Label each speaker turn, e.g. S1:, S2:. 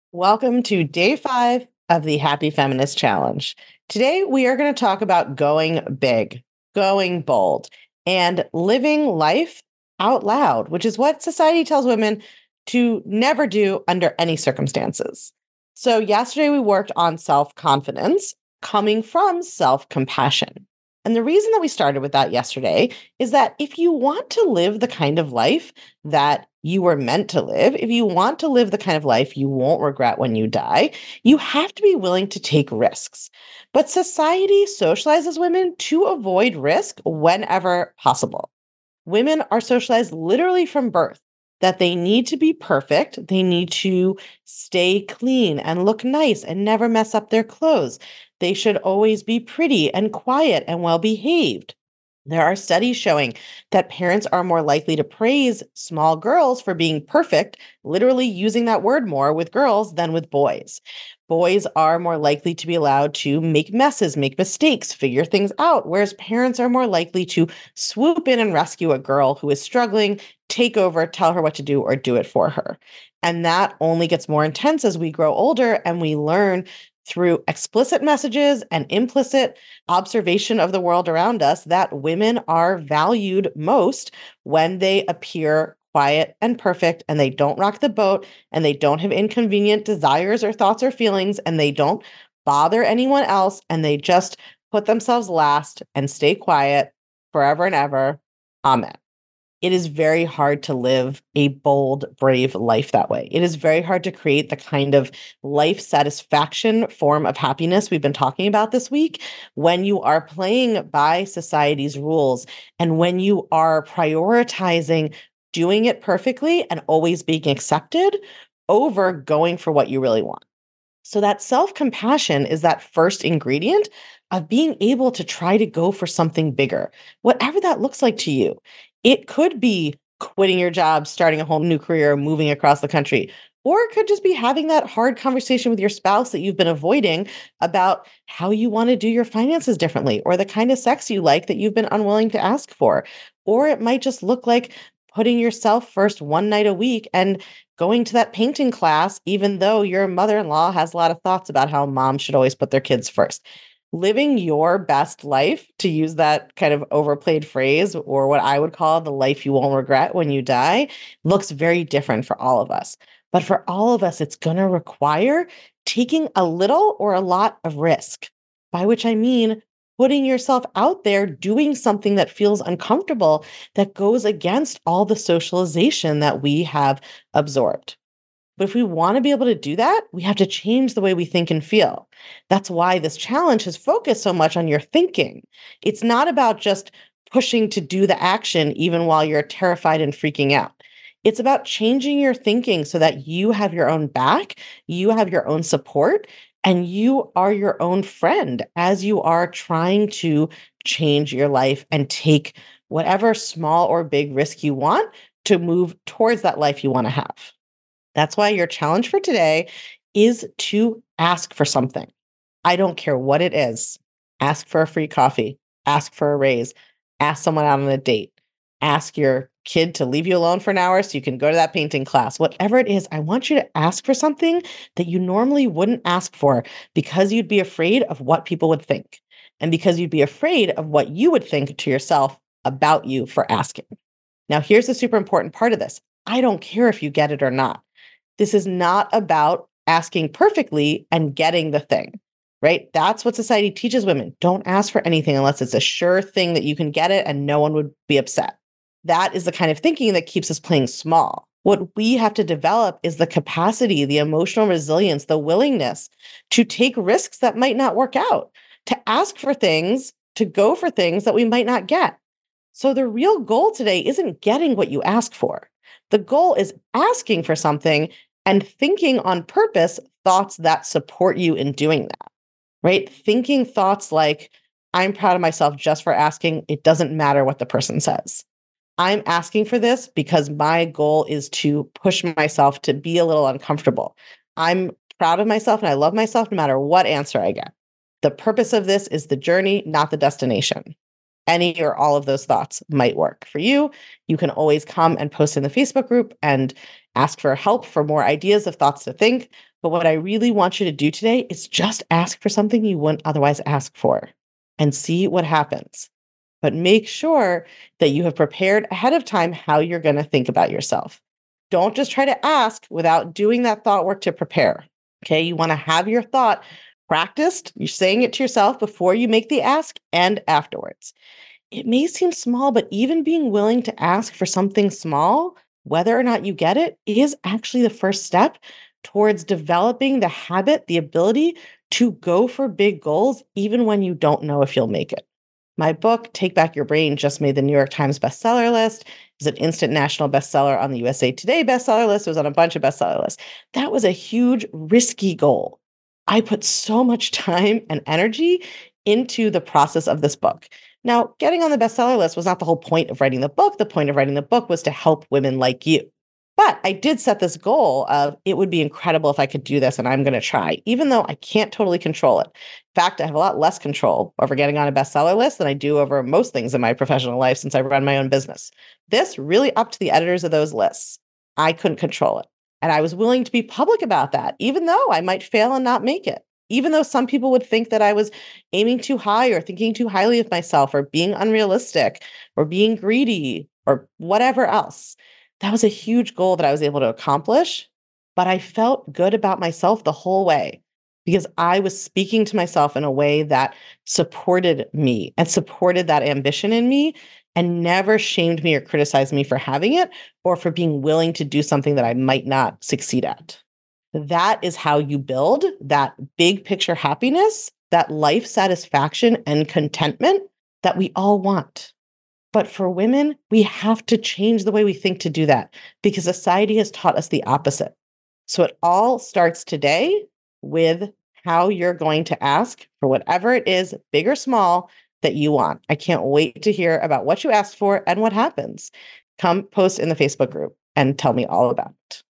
S1: Welcome to day 5 of the Happy Feminist Challenge. Today, we are going to talk about going big, going bold, and living life out loud, which is what society tells women to never do under any circumstances. So, yesterday, we worked on self confidence coming from self compassion. And the reason that we started with that yesterday is that if you want to live the kind of life that you were meant to live, if you want to live the kind of life you won't regret when you die, you have to be willing to take risks. But society socializes women to avoid risk whenever possible. Women are socialized literally from birth that they need to be perfect. They need to stay clean and look nice and never mess up their clothes. They should always be pretty and quiet and well behaved. There are studies showing that parents are more likely to praise small girls for being perfect, literally using that word more with girls than with boys. Boys are more likely to be allowed to make messes, make mistakes, figure things out, whereas parents are more likely to swoop in and rescue a girl who is struggling, take over, tell her what to do, or do it for her. And that only gets more intense as we grow older and we learn through explicit messages and implicit observation of the world around us that women are valued most when they appear quiet and perfect and they don't rock the boat and they don't have inconvenient desires or thoughts or feelings and they don't bother anyone else and they just put themselves last and stay quiet forever and ever. Amen. It is very hard to live a bold, brave life that way. It is very hard to create the kind of life satisfaction form of happiness we've been talking about this week when you are playing by society's rules and when you are prioritizing doing it perfectly and always being accepted over going for what you really want. So that self-compassion is that first ingredient of being able to try to go for something bigger, whatever that looks like to you. It could be quitting your job, starting a whole new career, moving across the country, or it could just be having that hard conversation with your spouse that you've been avoiding about how you want to do your finances differently, or the kind of sex you like that you've been unwilling to ask for. Or it might just look like putting yourself first one night a week and going to that painting class, even though your mother in law has a lot of thoughts about how moms should always put their kids first. Living your best life, to use that kind of overplayed phrase, or what I would call the life you won't regret when you die, looks very different for all of us. But for all of us, it's going to require taking a little or a lot of risk, by which I mean putting yourself out there, doing something that feels uncomfortable, that goes against all the socialization that we have absorbed. But if we want to be able to do that, we have to change the way we think and feel. That's why this challenge has focused so much on your thinking. It's not about just pushing to do the action even while you're terrified and freaking out. It's about changing your thinking so that you have your own back, you have your own support, and you are your own friend as you are trying to change your life and take whatever small or big risk you want to move towards that life you want to have. That's why your challenge for today is to ask for something. I don't care what it is. Ask for a free coffee, ask for a raise, ask someone out on a date, ask your kid to leave you alone for an hour so you can go to that painting class. Whatever it is, I want you to ask for something that you normally wouldn't ask for because you'd be afraid of what people would think and because you'd be afraid of what you would think to yourself about you for asking. Now, here's the super important part of this. I don't care if you get it or not. This is not about asking perfectly and getting the thing, right? That's what society teaches women. Don't ask for anything unless it's a sure thing that you can get it and no one would be upset. That is the kind of thinking that keeps us playing small. What we have to develop is the capacity, the emotional resilience, the willingness to take risks that might not work out, to ask for things, to go for things that we might not get. So the real goal today isn't getting what you ask for. The goal is asking for something and thinking on purpose thoughts that support you in doing that, right? Thinking thoughts like, I'm proud of myself just for asking. It doesn't matter what the person says. I'm asking for this because my goal is to push myself to be a little uncomfortable. I'm proud of myself and I love myself no matter what answer I get. The purpose of this is the journey, not the destination. Any or all of those thoughts might work for you. You can always come and post in the Facebook group and ask for help for more ideas of thoughts to think. But what I really want you to do today is just ask for something you wouldn't otherwise ask for and see what happens. But make sure that you have prepared ahead of time how you're going to think about yourself. Don't just try to ask without doing that thought work to prepare. Okay. You want to have your thought practiced. You're saying it to yourself before you make the ask and afterwards. It may seem small, but even being willing to ask for something small, whether or not you get it, is actually the first step towards developing the habit, the ability to go for big goals, even when you don't know if you'll make it. My book, Take Back Your Brain, just made the New York Times bestseller list. It's an instant national bestseller on the USA Today bestseller list. It was on a bunch of bestseller lists. That was a huge, risky goal. I put so much time and energy into the process of this book. Now, getting on the bestseller list was not the whole point of writing the book. The point of writing the book was to help women like you. But I did set this goal of it would be incredible if I could do this, and I'm going to try, even though I can't totally control it. In fact, I have a lot less control over getting on a bestseller list than I do over most things in my professional life since I run my own business. This really up to the editors of those lists. I couldn't control it. And I was willing to be public about that, even though I might fail and not make it. Even though some people would think that I was aiming too high or thinking too highly of myself or being unrealistic or being greedy or whatever else. That was a huge goal that I was able to accomplish, but I felt good about myself the whole way because I was speaking to myself in a way that supported me and supported that ambition in me and never shamed me or criticized me for having it or for being willing to do something that I might not succeed at. That is how you build that big picture happiness, that life satisfaction and contentment that we all want. But for women, we have to change the way we think to do that because society has taught us the opposite. So it all starts today with how you're going to ask for whatever it is, big or small, that you want. I can't wait to hear about what you asked for and what happens. Come post in the Facebook group and tell me all about it.